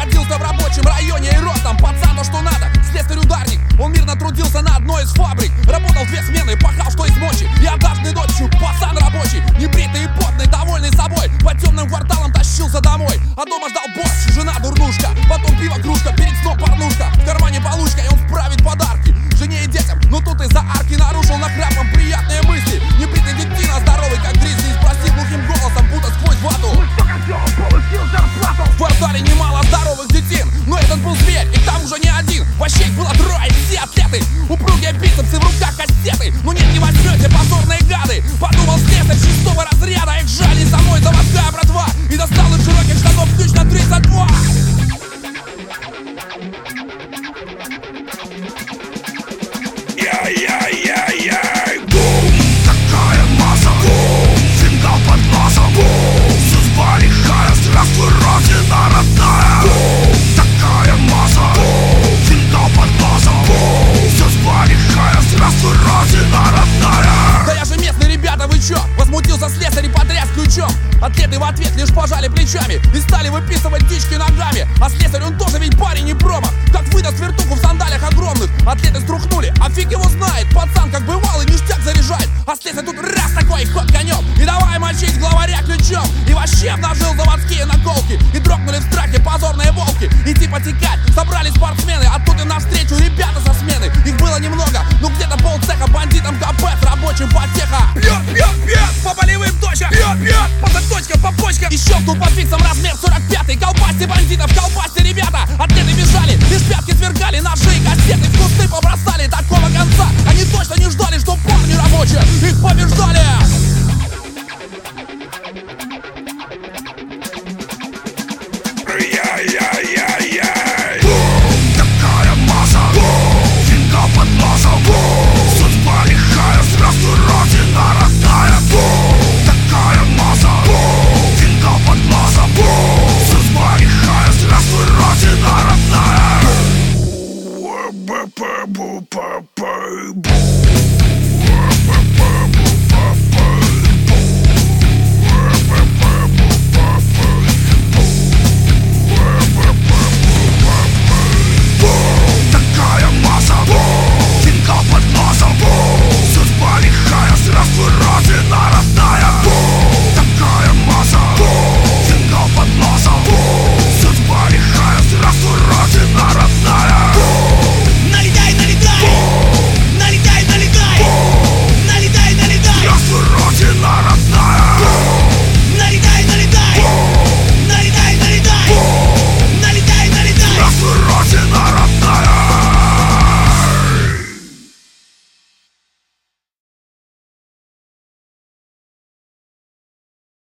Родился в рабочем районе и ростом пацан, то что надо. Слесарь-ударник, он мирно трудился на одной из фабрик. Работал 2 смены, пахал что из мочи. Я однажды ночью, пацан рабочий, небритый и потный, довольный собой, по темным кварталам тащился домой. А дома ждал борщ, жена дурнушка, потом пиво, кружка, перед сном порнушка. В кармане получка, и он справит подарки жене и детям. Но тут из-за арки нарушил нахрапом приятные мысли. Небритый детина, здоровый как гризли, и спросил глухим голосом, будто сквозь вату: что хотел, получил зарплату. В квартале немало здоровых детин, но этот был зверь, и там уже не один. Вообще их было 3, и все атлеты. Упругие бицепсы, в руках кастеты. Ну нет, не возьмете, позорные гады. Подумал слесарь 6-го разряда, их жали за мной заводская братва. И достал из широких штанов ключ на 32. Яй-яй-яй-яй, бум, такая масса, бум, фингал под носом, бум, судьба лихая, здравствуй, родина родная, бум, такая масса, бум, фингал под носом, бум, судьба лихая, здравствуй, родина родная. Да я же местный, ребята, вы чё? Возмутился слесарь и потряс ключом. Атлеты в ответ лишь пожали плечами и стали выписывать птички ногами. А слесарь, он тоже ведь парень не промах. Как выдаст вертуху в сандалях огромных. Атлеты струхнули, а фиг его знает. Пацан как бывалый ништяк заряжает. А слесарь тут раз такой ход конем и давай мочить главаря ключом. И вообще обнажил заводские наколки. И дрогнули в страхе позорные волки. И типа текать собрались спортсмены. А тут им навстречу ребята со смены. Их было немного, ну где-то полцеха. Бандитам КП с рабочим потеха. Бьет по болевым точкам. Бьет по заточкам, по почкам. И щелкнул по фиксам размер 45-й. Колбасьте бандитов, колбасьте ребята. Атлеты бежали, лишь пятки свергали. Ножи и кассеты в кусты побросали. Такого конца они точно не ждали, что парни рабочие их побеждали. Яй-яй-яй-яй, бум, такая масса, бум, фингал под носом, бум, судьба лихая, здравствуй, родина родная, бум, такая масса, бум, фингал под носом, бум, судьба лихая, здравствуй, родина родная. Бум.